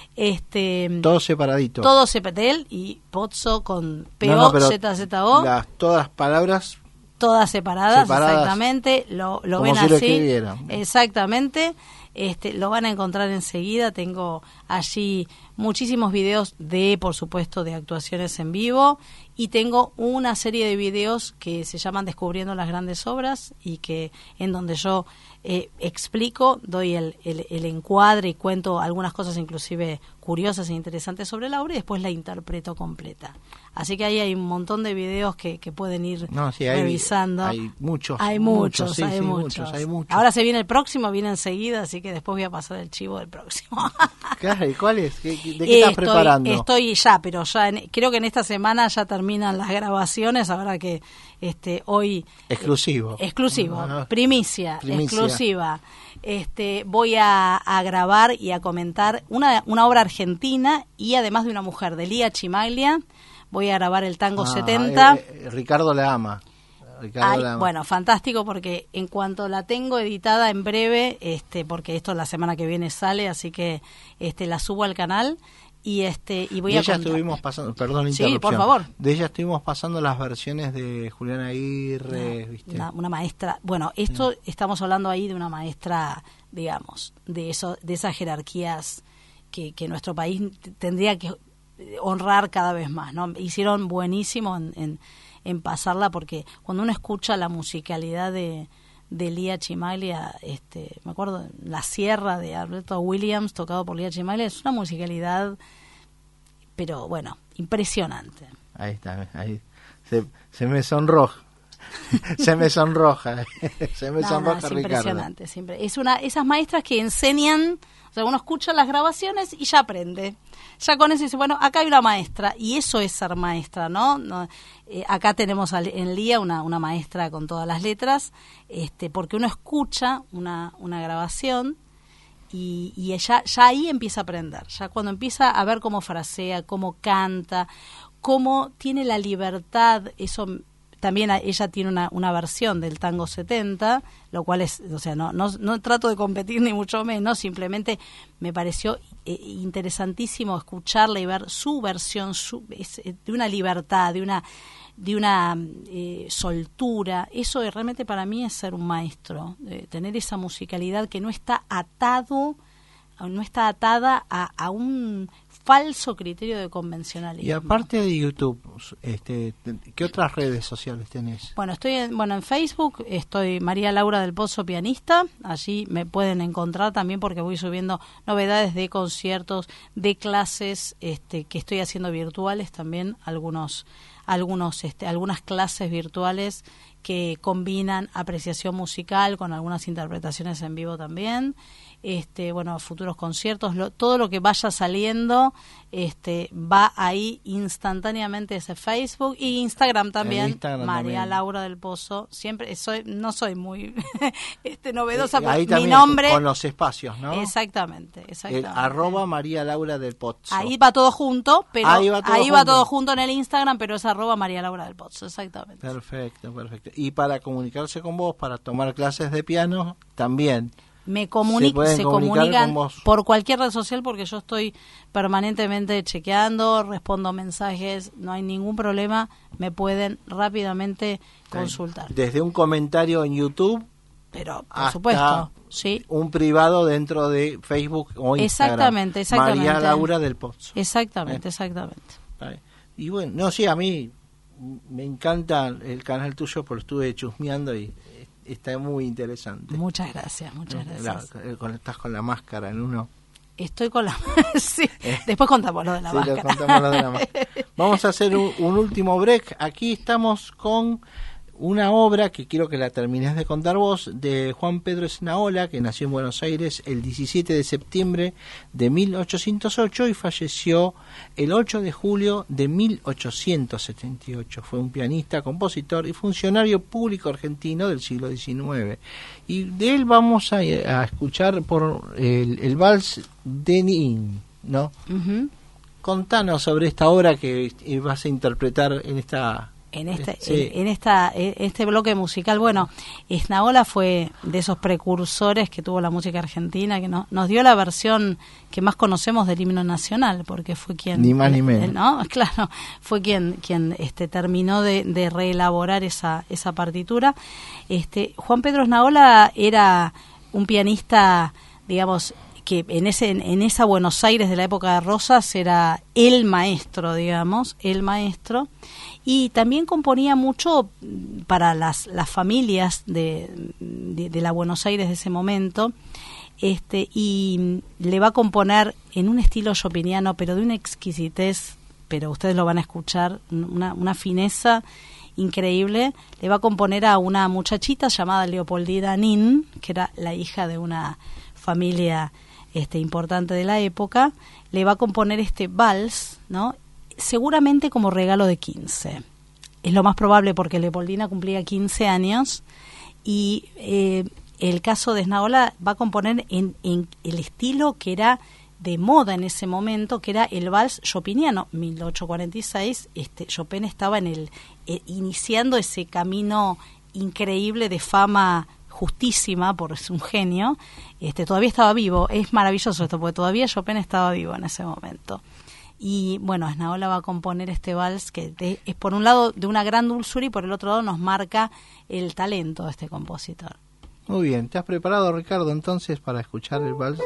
Este, todo separadito. Todo separado, él y Pozzo con P O, no, no, Z Z O. Las, todas las palabras todas separadas, separadas, exactamente, lo, lo como ven si lo así, escribieran. Exactamente, este, lo van a encontrar enseguida. Tengo allí muchísimos videos de, por supuesto, de actuaciones en vivo, y tengo una serie de videos que se llaman Descubriendo las Grandes Obras, y que en donde yo eh, explico, doy el, el, el encuadre y cuento algunas cosas inclusive curiosas e interesantes sobre la obra, y después la interpreto completa. Así que ahí hay un montón de videos que, que pueden ir no, sí, hay, revisando. Hay muchos. Hay muchos, muchos, sí, hay, sí, muchos. muchos, hay muchos. Ahora se viene el próximo, viene enseguida, así que después voy a pasar el chivo del próximo. Claro, ¿y cuál es? ¿De qué estás estoy, preparando? Estoy ya, pero ya en, creo que en esta semana ya terminan las grabaciones, ahora que este hoy... Exclusivo. Eh, exclusivo, no, no. Primicia, Primicia, exclusiva. Este, voy a, a grabar y a comentar una, una obra argentina y además de una mujer, de Lía Chimaglia. Voy a grabar el tango ah, setenta. Eh, eh, Ricardo la ama. Ricardo Ay, la ama. bueno, fantástico, porque en cuanto la tengo editada en breve, este, porque esto la semana que viene sale, así que este, la subo al canal. Y este y voy de a ella contar. estuvimos pasando, perdón, Sí, interrupción. por favor. De ella estuvimos pasando las versiones de Julián Aguirre, Una, ¿viste? una, una maestra. Bueno, esto sí. Estamos hablando ahí de una maestra, digamos, de eso, de esas jerarquías que, que nuestro país tendría que honrar cada vez más, ¿no? Hicieron buenísimo en, en, en pasarla, porque cuando uno escucha la musicalidad de de Lía Chimaglia, este, me acuerdo, La Sierra de Alberto Williams, tocado por Lía Chimaglia, es una musicalidad, pero bueno, impresionante. Ahí está, ahí se, se me sonroja, se me sonroja, se me no, sonroja, no, es Ricardo. Impresionante, siempre. Es una, esas maestras que enseñan, o sea, uno escucha las grabaciones y ya aprende. Ya con eso dice, bueno, acá hay una maestra, y eso es ser maestra, ¿no? no eh, acá tenemos en Lía una, una maestra con todas las letras, este, porque uno escucha una, una grabación y, y ella, ya ahí empieza a aprender, ya cuando empieza a ver cómo frasea, cómo canta, cómo tiene la libertad, eso... También ella tiene una, una versión del tango setenta, lo cual es, o sea, no, no, no trato de competir ni mucho menos, simplemente me pareció eh, interesantísimo escucharla y ver su versión, su, es, de una libertad, de una, de una eh, soltura. Eso realmente para mí es ser un maestro, de tener esa musicalidad que no está atado, no está atada a, a un falso criterio de convencionalismo. Y aparte de YouTube, este, ¿qué otras redes sociales tenés? Bueno, estoy en, bueno, en Facebook estoy María Laura del Pozzo Pianista, allí me pueden encontrar también, porque voy subiendo novedades de conciertos, de clases este, que estoy haciendo virtuales también, algunos algunos este, algunas clases virtuales que combinan apreciación musical con algunas interpretaciones en vivo también. Este, bueno, futuros conciertos, lo, todo lo que vaya saliendo este, va ahí instantáneamente ese Facebook y Instagram también, Instagram María también. Laura del Pozzo. Siempre soy, no soy muy este, novedosa, Eh, ahí pero mi también nombre con los espacios, ¿no? exactamente, exactamente. El arroba María Laura del Pozzo. Ahí va todo junto, pero ahí va todo, ahí junto. va todo junto en el Instagram, pero es arroba María Laura del Pozzo, exactamente. Perfecto, perfecto. Y para comunicarse con vos, para tomar clases de piano, también. Me comunico, se, se comunicar comunican con vos. por cualquier red social, porque yo estoy permanentemente chequeando, respondo mensajes, no hay ningún problema, me pueden rápidamente consultar. Desde un comentario en YouTube, pero por hasta supuesto, sí. un privado dentro de Facebook o Instagram. Exactamente, exactamente. María Laura del Pozzo. Exactamente, Eh. exactamente. Y bueno, no, sí, a mí me encanta el canal tuyo, porque estuve chusmeando y está muy interesante. Muchas gracias, muchas gracias. La, con, estás con la máscara en uno. Estoy con la... sí. Después contamos lo de la sí, máscara. Lo contamos lo de la máscara. Vamos a hacer un, un último break. Aquí estamos con una obra que quiero que la termines de contar vos, de Juan Pedro Esnaola, que nació en Buenos Aires el diecisiete de septiembre de mil ochocientos ocho y falleció el ocho de julio de mil ochocientos setenta y ocho. Fue un pianista, compositor y funcionario público argentino del siglo diecinueve. Y de él vamos a, a escuchar por el, el Vals de Nin, ¿no? Uh-huh. Contanos sobre esta obra que vas a interpretar en esta... En este, sí. en, en esta, en este bloque musical. Bueno, Esnaola fue de esos precursores que tuvo la música argentina, que no, nos dio la versión que más conocemos del himno nacional, porque fue quien, ni más ni menos, no, claro, fue quien, quien este, terminó de, de reelaborar esa, esa partitura. Este, Juan Pedro Esnaola era un pianista, digamos, que en ese en esa Buenos Aires de la época de Rosas era el maestro, digamos, el maestro, y también componía mucho para las, las familias de, de, de la Buenos Aires de ese momento, este y le va a componer en un estilo chopiniano, pero de una exquisitez, pero ustedes lo van a escuchar, una, una fineza increíble. Le va a componer a una muchachita llamada Leopoldina Nin, que era la hija de una familia este importante de la época. Le va a componer este vals, ¿no? Seguramente como regalo de quince. Es lo más probable porque Leopoldina cumplía quince años y eh, el caso de Esnaola va a componer en, en el estilo que era de moda en ese momento, que era el vals chopiniano. mil ochocientos cuarenta y seis, este, Chopin estaba en el eh, iniciando ese camino increíble de fama justísima, por es un genio. Este, todavía estaba vivo. Es maravilloso esto, porque todavía Chopin estaba vivo en ese momento. Y bueno, Esnaola va a componer este vals que de, es por un lado de una gran dulzura y por el otro lado nos marca el talento de este compositor. Muy bien, ¿te has preparado, Ricardo, entonces para escuchar el vals?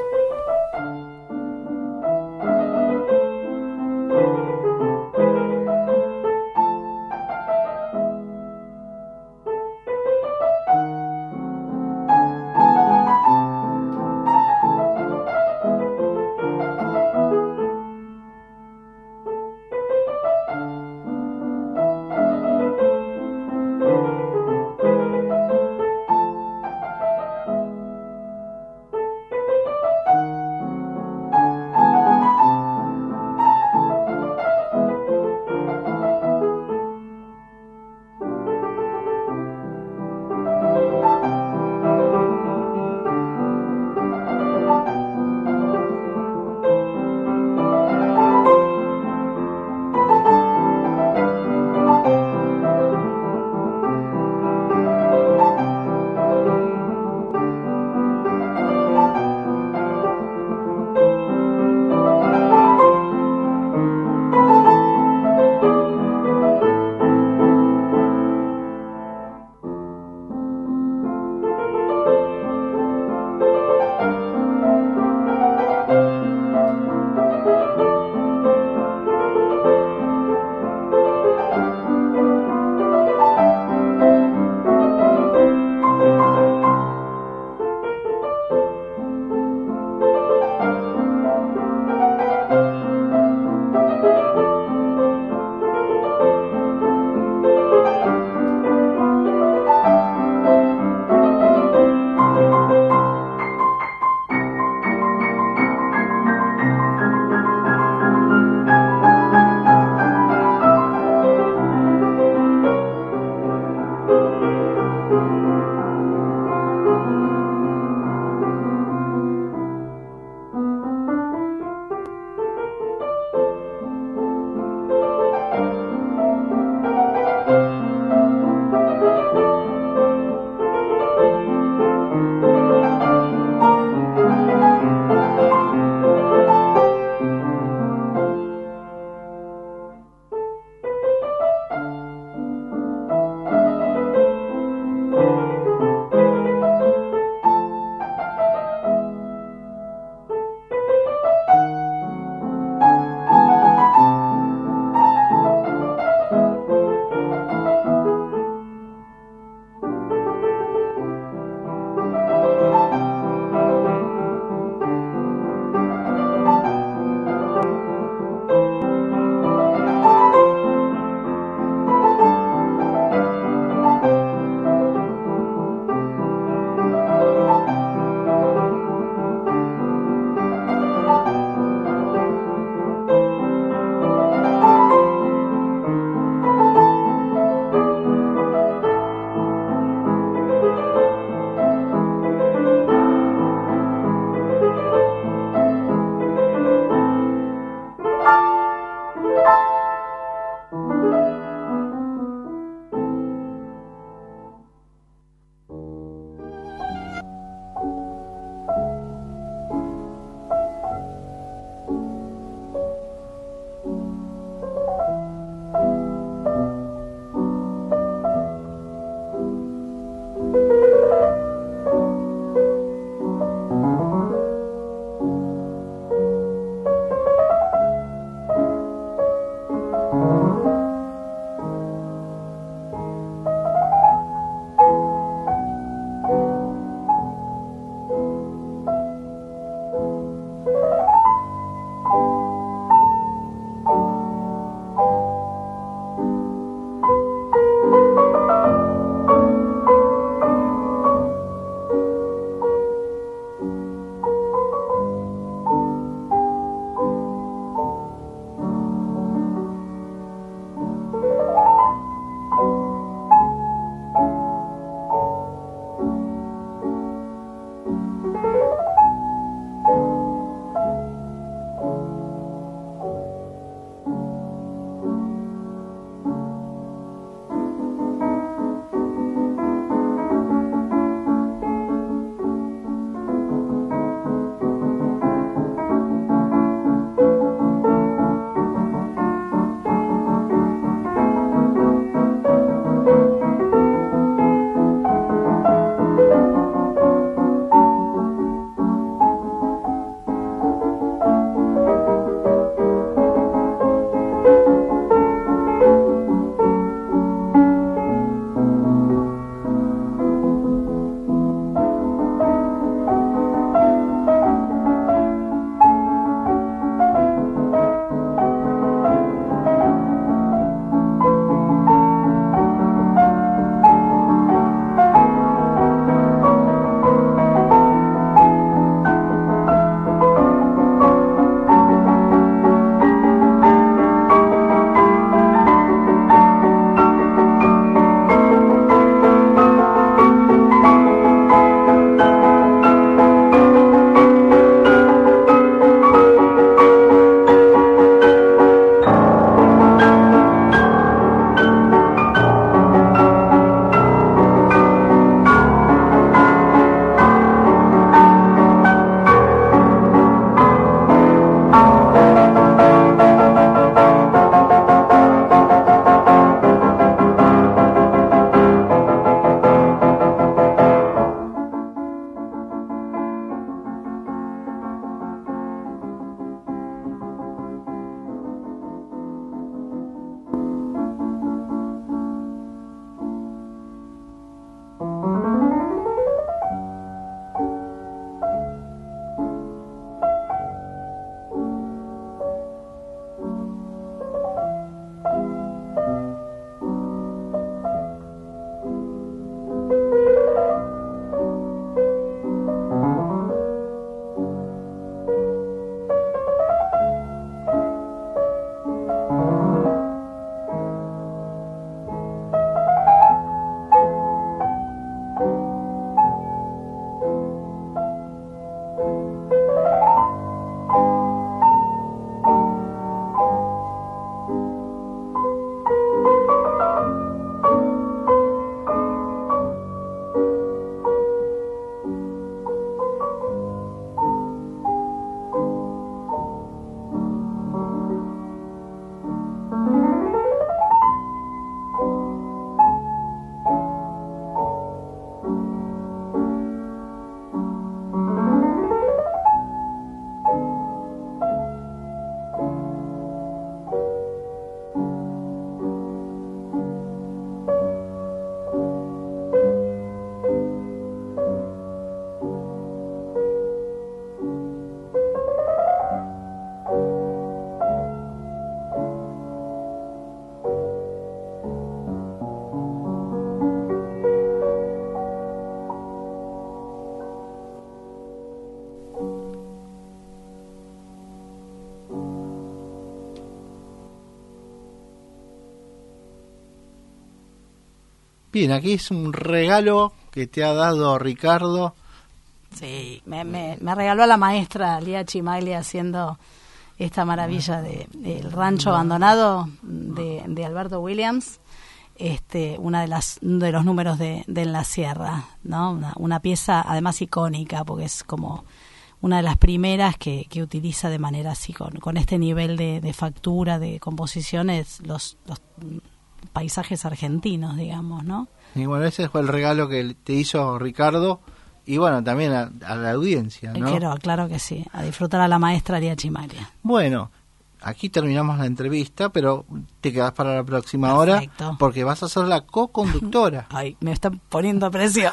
Bien, aquí es un regalo que te ha dado Ricardo. Sí, me, me, me regaló a la maestra Lía Chimaglia haciendo esta maravilla de El rancho abandonado de, de Alberto Williams, este, una de las de los números de, de En la Sierra, ¿no? Una, una pieza además icónica, porque es como una de las primeras que, que utiliza de manera así, con, con este nivel de, de factura, de composiciones, los, los paisajes argentinos, digamos, ¿no? Y bueno, ese fue el regalo que te hizo Ricardo, y bueno, también a, a la audiencia, ¿no? Quiero, claro que sí, a disfrutar a la maestra Lía Chimaglia. Bueno, aquí terminamos la entrevista, pero te quedas para la próxima Perfecto. hora, porque vas a ser la co-conductora. Ay, me están poniendo presión.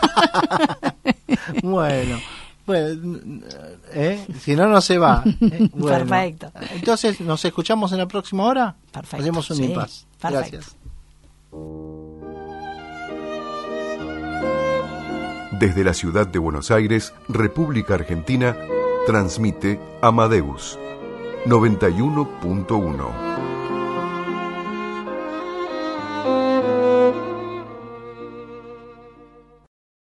Bueno, bueno, ¿eh? Si no, no se va. ¿eh? Bueno, perfecto. Entonces, ¿nos escuchamos en la próxima hora? Perfecto. Hacemos un sí, impas. Perfecto. Gracias. Desde la ciudad de Buenos Aires, República Argentina, transmite Amadeus noventa y uno punto uno.